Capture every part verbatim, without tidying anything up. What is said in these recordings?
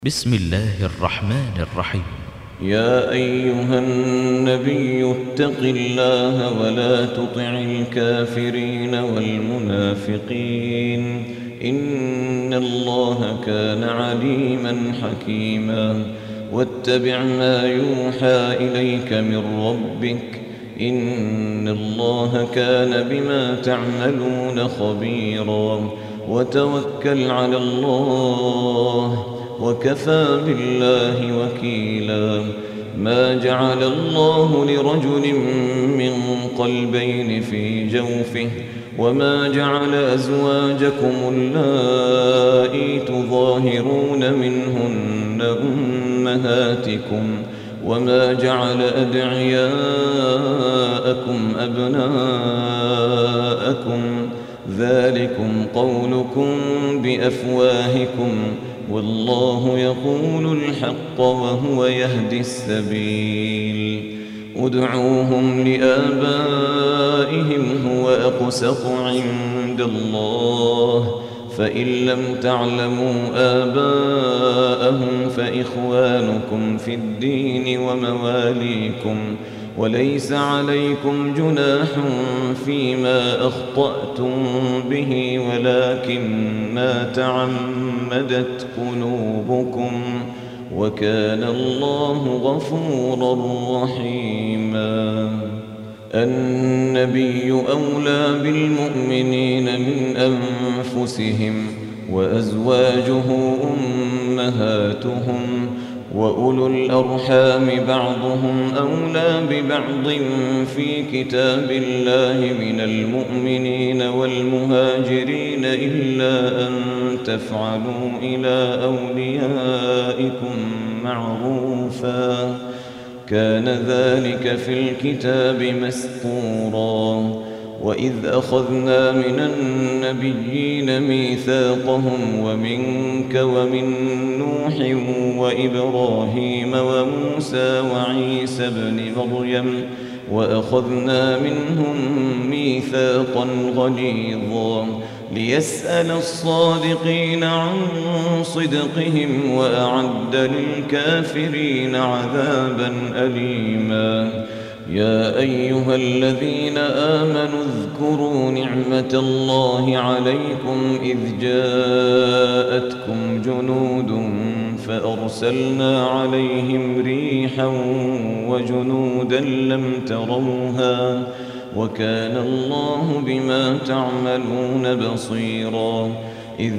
بسم الله الرحمن الرحيم. يا أيها النبي اتق الله ولا تطع الكافرين والمنافقين إن الله كان عليما حكيما. واتبع ما يوحى إليك من ربك إن الله كان بما تعملون خبيرا. وتوكل على الله وكفى بالله وكيلا. ما جعل الله لرجل من قلبين في جوفه وما جعل أزواجكم اللائي تظاهرون منهن أمهاتكم وما جعل أدعياءكم أبناءكم ذلكم قولكم بأفواهكم والله يقول الحق وهو يهدي السبيل. ادعوهم لآبائهم هو أقسط عند الله فإن لم تعلموا آباءهم فإخوانكم في الدين ومواليكم وليس عليكم جناح فيما أخطأتم به ولكن ما تعمدت قلوبكم وكان الله غفورا رحيما. النبي أولى بالمؤمنين من أنفسهم وأزواجه أمهاتهم وأولو الأرحام بعضهم أولى ببعض في كتاب الله من المؤمنين والمهاجرين إلا أن تفعلوا إلى أوليائكم معروفا كان ذلك في الكتاب مسطورا. وإذ أخذنا من النبيين ميثاقهم ومنك ومن نوح وإبراهيم وموسى وعيسى ابن مريم وأخذنا منهم ميثاقا غليظا ليسأل الصادقين عن صدقهم وأعد للكافرين عذابا أليما. يا أيها الذين آمنوا اذكروا نعمة الله عليكم إذ جاءتكم جنود فأرسلنا عليهم ريحا وجنودا لم تروها وكان الله بما تعملون بصيرا. إذ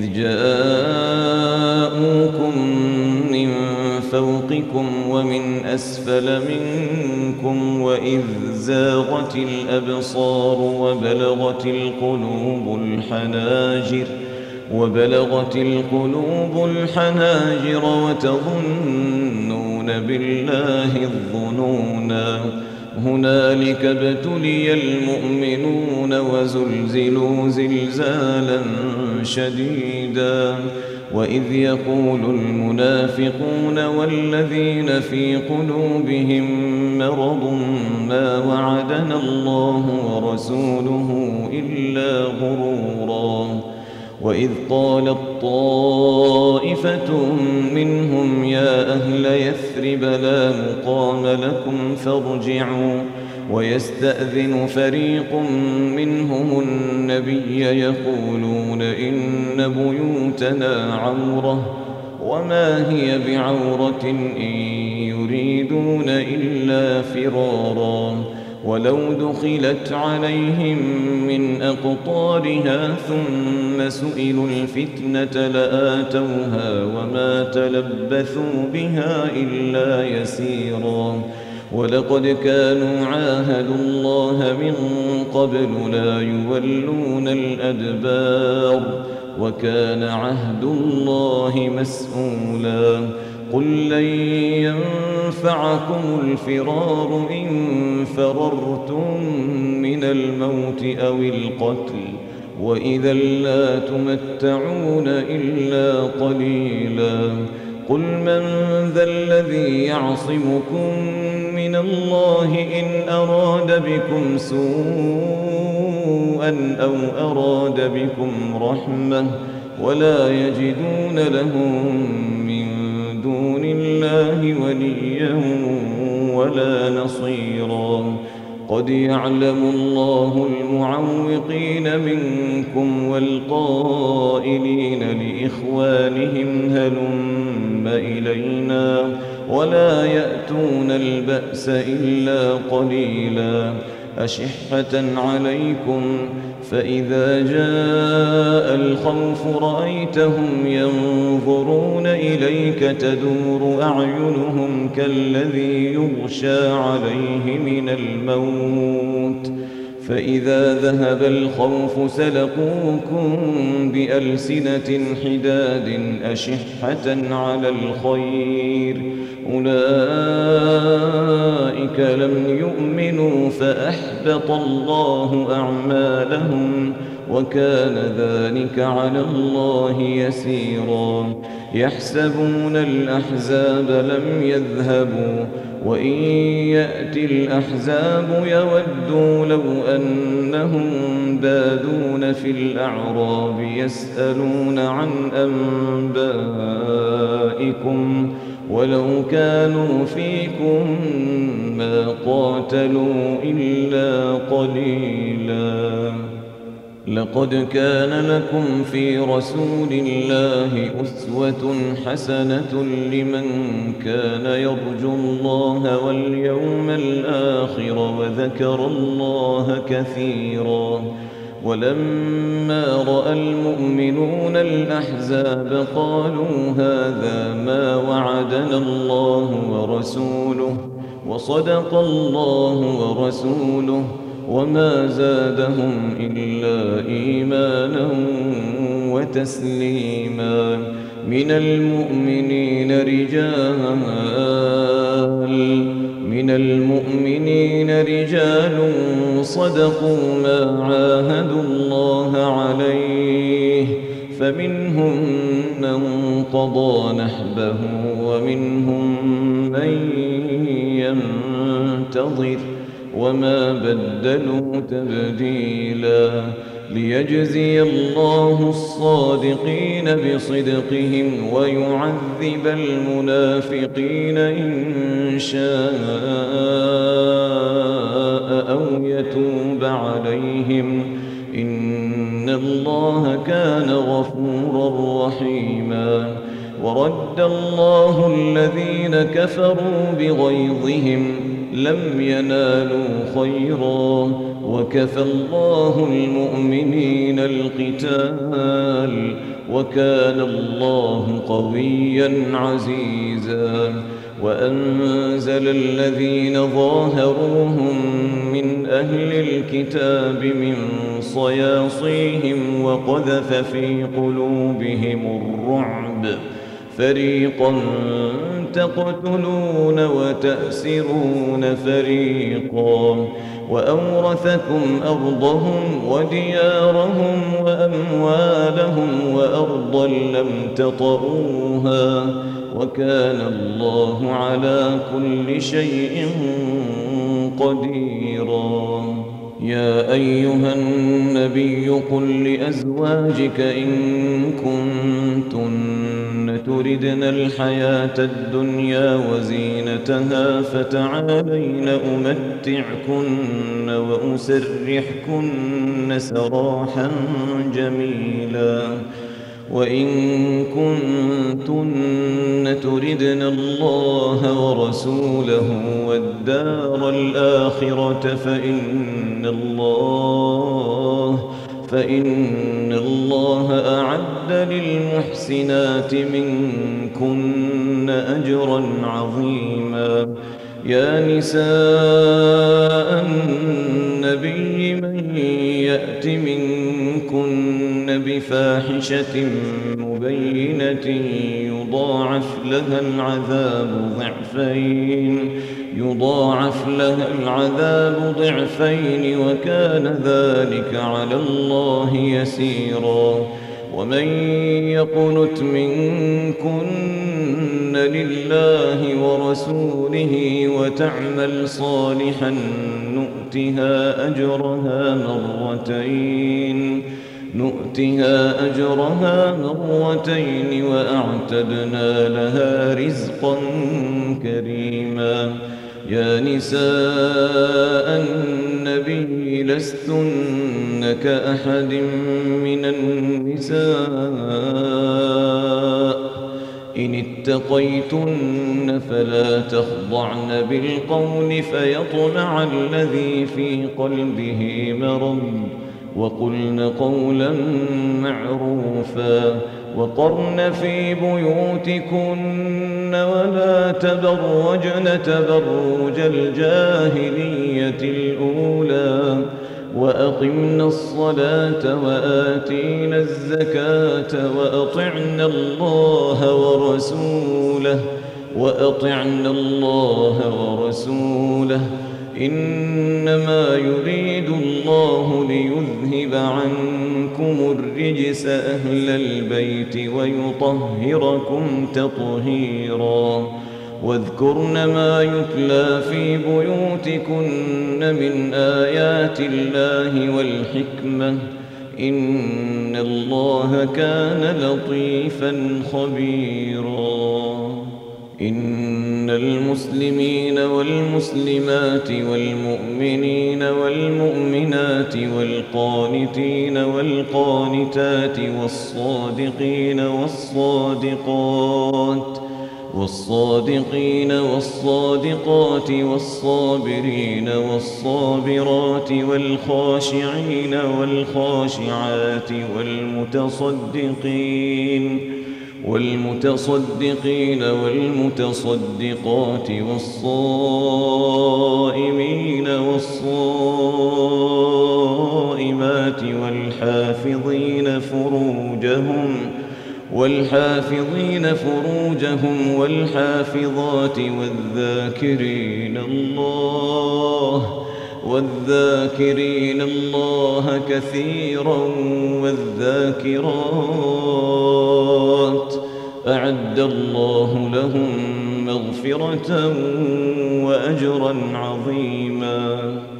جاءوكم من فوقكم ومن أسفل منكم وإذ زاغت الأبصار وبلغت القلوب الحناجر وبلغت القلوب الحناجر وتظنون بالله الظنونا. هنالك ابتلي المؤمنون وزلزلوا زلزالا شديدا. وإذ يقول المنافقون والذين في قلوبهم مرض ما وعدنا الله ورسوله إلا غرورا. وإذ قالت طائفة منهم يا أهل يثرب لا مقام لكم فارجعوا ويستأذن فريق منهم النبي يقولون إن بيوتنا عورة وما هي بعورة إن يريدون إلا فرارا. ولو دخلت عليهم من أقطارها ثم سئلوا الفتنة لآتوها وما تلبثوا بها إلا يسيرا. ولقد كانوا عاهدوا الله من قبل لا يولون الأدبار وكان عهد الله مسؤولا. قل لن ينفعكم الفرار إن فررتم من الموت أو القتل وإذا لا تمتعون إلا قليلا. قل من ذا الذي يعصمكم من الله إن أراد بكم سوءا أو أراد بكم رحمة ولا يجدون لهم من الله وليا ولا نصيرا. قد يعلم الله المعوقين منكم والقائلين لإخوانهم هلم إلينا ولا يأتون البأس إلا قليلا أشحة عليكم فإذا جاء الخوف رأيتهم ينظرون إليك تدور أعينهم كالذي يغشى عليه من الموت فإذا ذهب الخوف سلقوكم بألسنة حداد أشحة على الخير أولئك لم يؤمنوا فأحبط الله أعمالهم وكان ذلك على الله يسيرا. يحسبون الأحزاب لم يذهبوا وإن يأتي الأحزاب يودوا لو أنهم بادون في الأعراب يسألون عن أنبائكم ولو كانوا فيكم ما قاتلوا إلا قليلا. لقد كان لكم في رسول الله أسوة حسنة لمن كان يرجو الله واليوم الآخر وذكر الله كثيرا. ولما رأى المؤمنون الأحزاب قالوا هذا ما وعدنا الله ورسوله وصدق الله ورسوله وما زادهم إلا إيمانا وتسليما. من المؤمنين رجال من المؤمنين رجال صدقوا ما عاهدوا الله عليه فمنهم من قضى نحبه ومنهم من ينتظر وما بدلوا تبديلا. ليجزي الله الصادقين بصدقهم ويعذب المنافقين إن شاء أو يتوب عليهم إن الله كان غفورا رحيما. ورد الله الذين كفروا بغيظهم لم ينالوا خيرا وكفى الله المؤمنين القتال وكان الله قويا عزيزا. وأنزل الذين ظاهروهم من أهل الكتاب من صياصيهم وقذف في قلوبهم الرعب فريقا تقتلون وتأسرون فريقا وأورثكم أرضهم وديارهم وأموالهم وأرضا لم تطئوها وكان الله على كل شيء قديرا. يا أيها النبي قل لأزواجك إن كنتن تردن الحياة الدنيا وزينتها فتعالين أمتعكن وأسرحكن سراحا جميلا. وإن كنتن تردن الله ورسوله والدار الآخرة فإن الله فإن الله أعد للمحسنات منكن أجرا عظيما. يا نساء النبي من يأت منكن بفاحشة مبينة يضاعف لها العذاب ضعفين يضاعف لها العذاب ضعفين وكان ذلك على الله يسيرا. ومن يقنت منكن لله ورسوله وتعمل صالحا نؤتها أجرها مرتين نؤتها أجرها مرتين وأعتدنا لها رزقا كريما. يا نساء النبي لستن كأحد من النساء إن اتقيتن فلا تخضعن بالقول فيطمع الذي في قلبه مرض وقلن قولا معروفا. وقرن في بيوتكن ولا تبرجن تبرج الجاهلية الأولى وأقمنا الصلاة وآتينا الزكاة وأطعنا الله ورسوله وأطعنا الله ورسوله إنما يريد الله ليذهب عنكم الرجس أهل البيت ويطهركم تطهيرا. واذكرن ما يتلى في بيوتكن من آيات الله والحكمة إن الله كان لطيفا خبيرا. إن المسلمين والمسلمات والمؤمنين والمؤمنات والقانتين والقانتات والصادقين والصادقات والصادقين والصادقات والصابرين والصابرات والخاشعين والخاشعات والمتصدقين والمتصدقين والمتصدقات والصائمين والصائمات والحافظين فروجهم والحافظين فروجهم والحافظات والذاكرين الله والذاكرين الله كثيرا والذاكرات أعد الله لهم مغفرة وأجرا عظيما.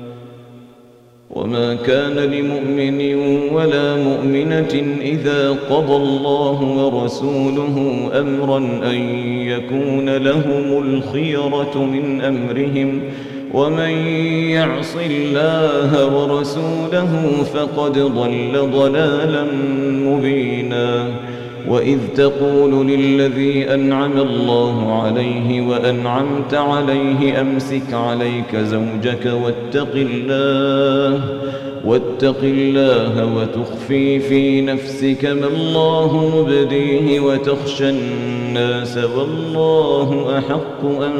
وما كان لمؤمن ولا مؤمنة إذا قضى الله ورسوله أمرا أن يكون لهم الخيرة من أمرهم ومن يعص الله ورسوله فقد ضل ضلالا مبينا. وإذ تقول للذي أنعم الله عليه وأنعمت عليه أمسك عليك زوجك واتق الله واتق الله وتخفي في نفسك ما الله مبديه وتخشى الناس والله أحق أن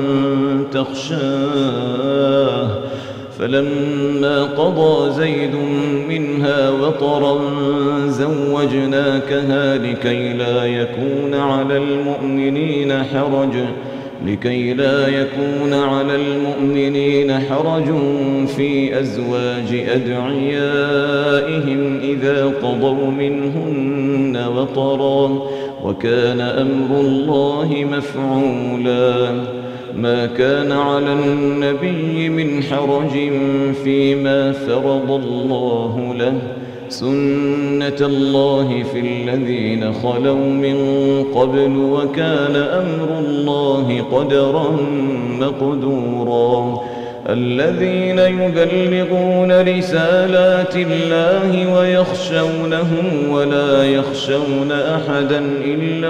تخشاه. فلما قضى زيد منها وطرا زوجناكها لكي لا يكون على المؤمنين حرج لكي لا يكون على المؤمنين حرج في أزواج أدعيائهم إذا قضوا منهن وطرا وكان أمر الله مفعولا. ما كان على النبي من حرج فيما فرض الله له سنة الله في الذين خلوا من قبل وكان أمر الله قدرا مقدورا. الذين يبلغون رسالات الله ويخشونه ولا يخشون أحدا إلا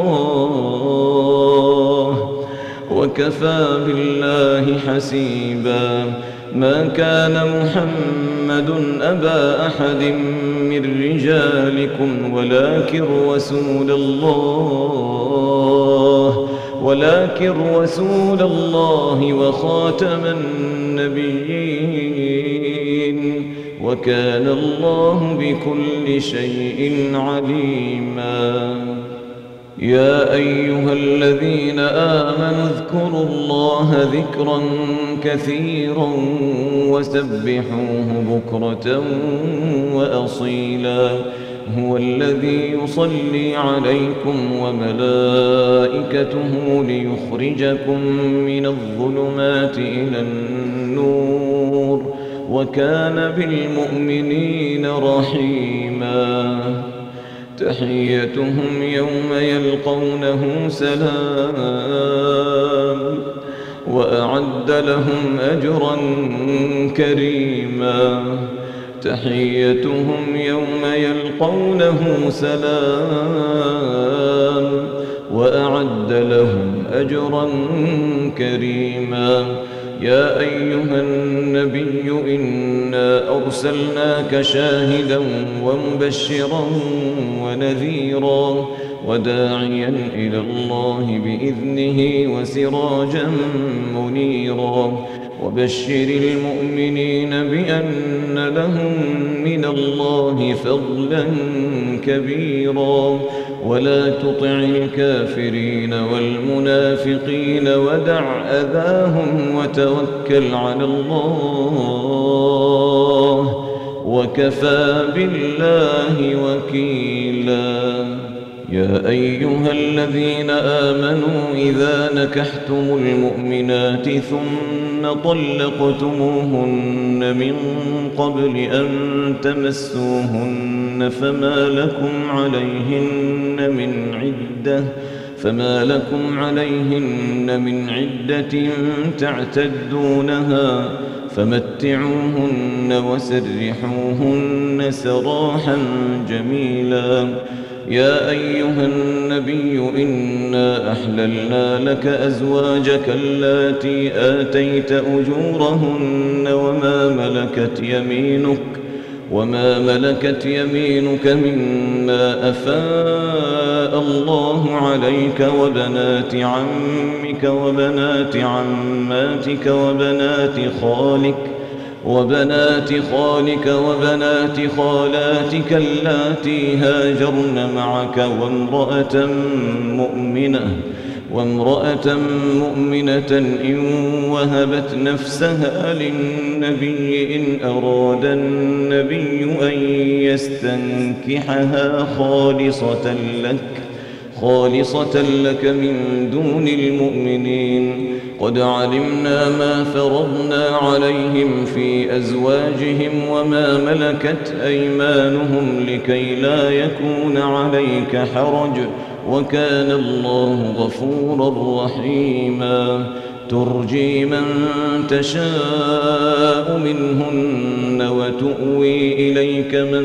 الله وكفى بالله حسيبا. ما كان محمد أبا أحد من رجالكم ولكن رسول الله ولكن رسول الله وخاتم النبيين وكان الله بكل شيء عليما. يا أيها الذين آمنوا اذكروا الله ذكرا كثيرا وسبحوه بكرة وأصيلا. هو الذي يصلي عليكم وملائكته ليخرجكم من الظلمات إلى النور وكان بالمؤمنين رحيما. تحيتهم يوم يلقونه سلام وأعد لهم أجرا كريما. تحيتهم يوم يلقونه سلام وأعد لهم أجرا كريما. يا أيها النبي إنا أرسلناك شاهدا ومبشرا ونذيرا وداعيا إلى الله بإذنه وسراجا منيرا. وبشر المؤمنين بأن لهم من الله فضلا كبيرا. ولا تطع الكافرين والمنافقين ودع أذاهم وتوكل على الله وكفى بالله وكيلا. يا أيها الذين آمنوا إذا نكحتم المؤمنات ثم طلقتموهن من قبل أن تمسوهن فما لكم عليهن من عدة فما لكم عليهن من عدة تعتدونها فمتعوهن وسرحوهن سراحا جميلا. يا أيها النبي إنا أحللنا لك أزواجك اللاتي آتيت أجورهن وما ملكت يمينك وما ملكت يمينك مما أفاء الله عليك وبنات عمك وبنات عماتك وبنات خالك وبنات خالك وبنات خالاتك اللاتي هاجرن معك وامرأة مؤمنة وامرأة مؤمنة إن وهبت نفسها للنبي إن أراد النبي أن يستنكحها خالصة لك خالصة لك من دون المؤمنين. قد علمنا ما فرضنا عليهم في أزواجهم وما ملكت أيمانهم لكي لا يكون عليك حرج وكان الله غفورا رحيما. ترجي من تشاء منهن وتؤوي إليك من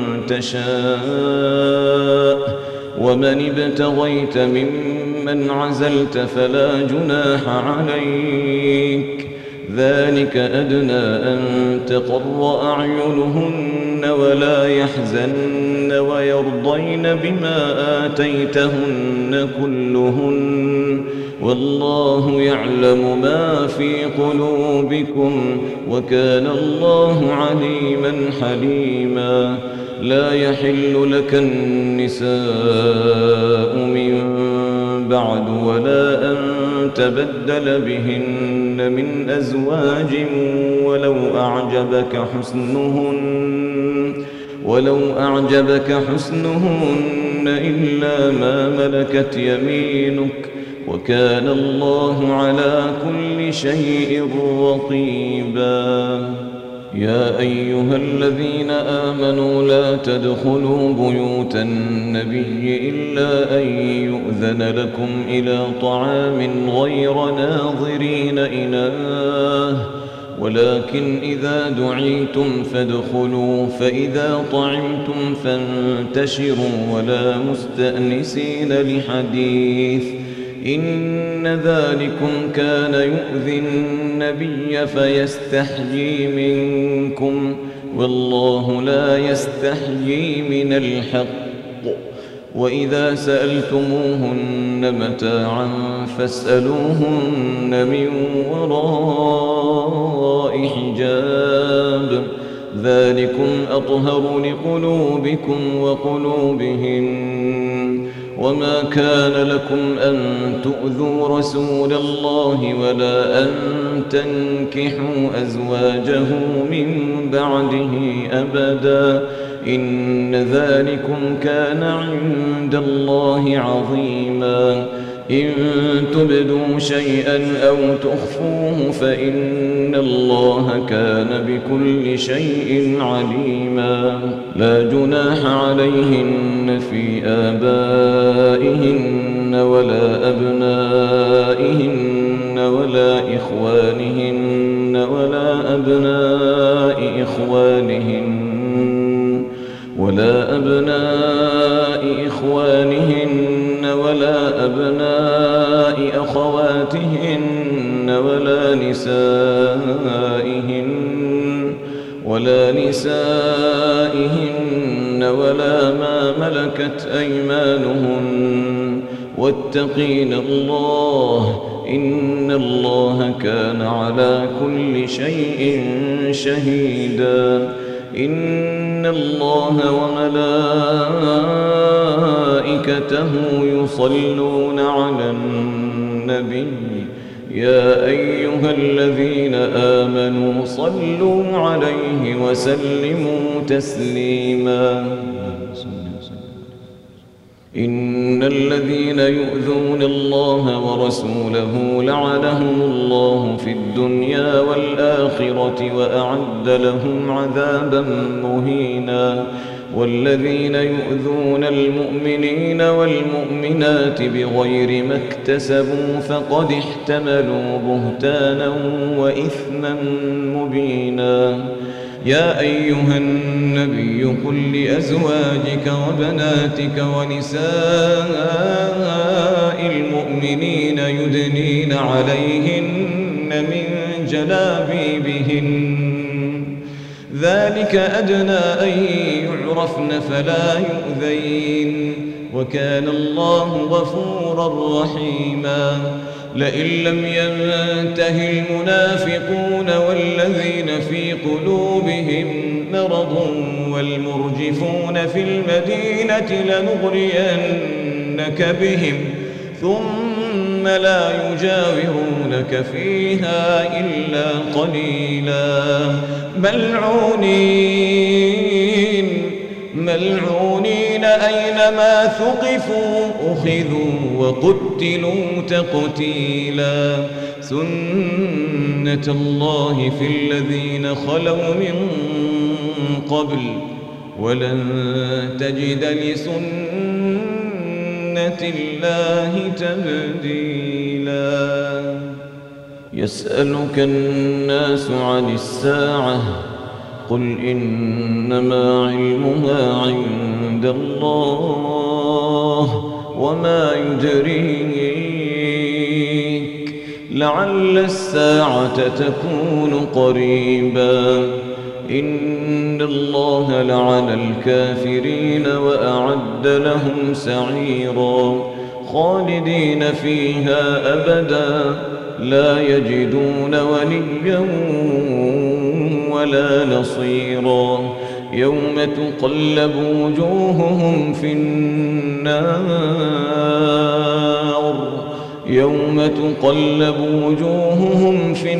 تشاء ومن ابتغيت ممن عزلت فلا جناح عليك. ذلك أدنى أن تقر أعينهن ولا يحزن ويرضين بما آتيتهن كلهن والله يعلم ما في قلوبكم وكان الله عليما حليما. لا يحل لك النساء من بعد ولا أن تبدل بهن من أزواج ولو أعجبك حسنهن ولو أعجبك حسنهن إلا ما ملكت يمينك وكان الله على كل شيء رقيبا. يا أيها الذين آمنوا لا تدخلوا بيوت النبي إلا أن يؤذن لكم إلى طعام غير ناظرين إناه ولكن إذا دعيتم فادخلوا فإذا طعمتم فانتشروا ولا مستأنسين لحديث إن ذلكم كان يؤذي النبي فيستحيي منكم والله لا يستحيي من الحق. وإذا سألتموهن متاعا فاسألوهن من وراء حجاب ذلكم أطهر لقلوبكم وقلوبهن. وما كان لكم أن تؤذوا رسول الله ولا أن تنكحوا أزواجه من بعده أبدا إن ذلكم كان عند الله عظيما. إن تبدوا شيئا أو تخفوه فإن الله كان بكل شيء عليما. لا جناح عليهن في آبائهن ولا أبنائهن ولا إخوانهن ولا أبناء إخوانهن ولا أبناء إخوانهن ولا أبناء أخواتهن ولا نسائهن ولا نسائهن ولا ما ملكت أيمانهن واتقين الله إن الله كان على كل شيء شهيدا. إن الله وملائكته يصلون على النبي يا أيها الذين آمنوا صلوا عليه وسلموا تسليما. إن الذين يؤذون الله ورسوله لعنهم الله في الدنيا والآخرة وأعد لهم عذابا مهينا. والذين يؤذون المؤمنين والمؤمنات بغير ما اكتسبوا فقد احتملوا بهتانا وإثما مبينا. يا أيها النبي قل لأزواجك وبناتك ونساء المؤمنين يدنين عليهن من جلابيبهن ذلك أدنى أن يعرفن فلا يؤذين وكان الله غفورا رحيما. لئن لم ينته المنافقون والذين في قلوبهم مرض والمرجفون في المدينة لنغرينك بهم ثم لا يجاورونك فيها إلا قليلا. ملعونين ملعونين أينما ثقفوا أخذوا وقتلوا تقتيلا. سنة الله في الذين خلوا من قبل ولن تجد لسنة الله تبديلا. يسألك الناس عن الساعة قل إنما علمها عند الله وما يدريك لعل الساعة تكون قريبا. إن الله لعن الكافرين وأعد لهم سعيرا خالدين فيها أبدا لا يجدون وليا ولا نصيرا. يوم تقلب وجوههم في النار يوم تقلب وجوههم في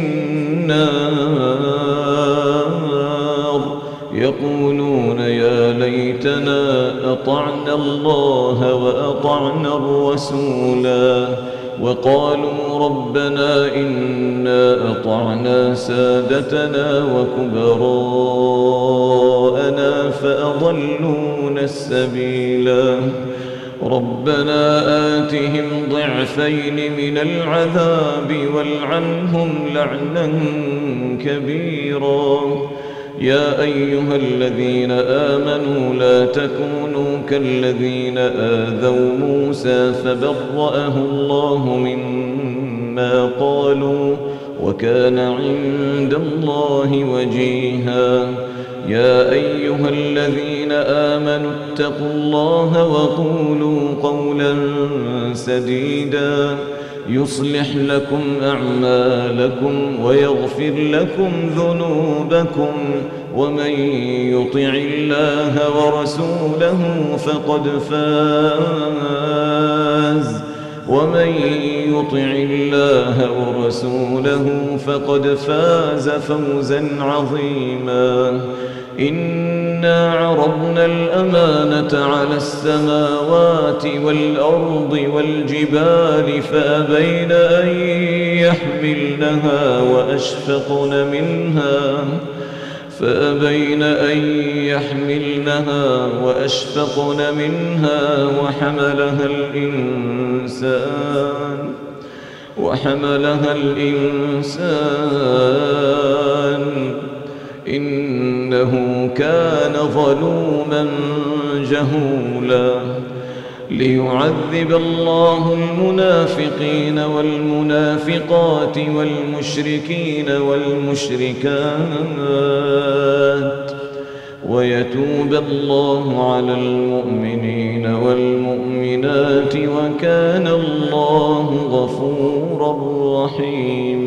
النار يقولون يا ليتنا أطعنا الله وأطعنا الرسولا وقالوا ربنا إنا أطعنا سادتنا وكبراءنا فأضلونا السبيلا. ربنا آتهم ضعفين من العذاب والعنهم لعنا كبيرا. يا أيها الذين آمنوا لا تكونوا كالذين آذوا موسى فبرأه الله مما قالوا وكان عند الله وجيها. يا أيها الذين آمنوا اتقوا الله وقولوا قولا سديدا يصلح لكم أعمالكم ويغفر لكم ذنوبكم ومن يطع الله ورسوله فقد فاز ومن يطع الله ورسوله فقد فاز فوزا عظيما. إن إنا عرضنا الأمانة على السماوات والأرض والجبال فأبين أن يحملنها وأشفقن منها فأبين أن يحملنها وأشفقن منها وحملها الإنسان وحملها الإنسان إنه كان ظلوما جهولا ليعذب الله المنافقين والمنافقات والمشركين والمشركات ويتوب الله على المؤمنين والمؤمنات وكان الله غفورا رحيما.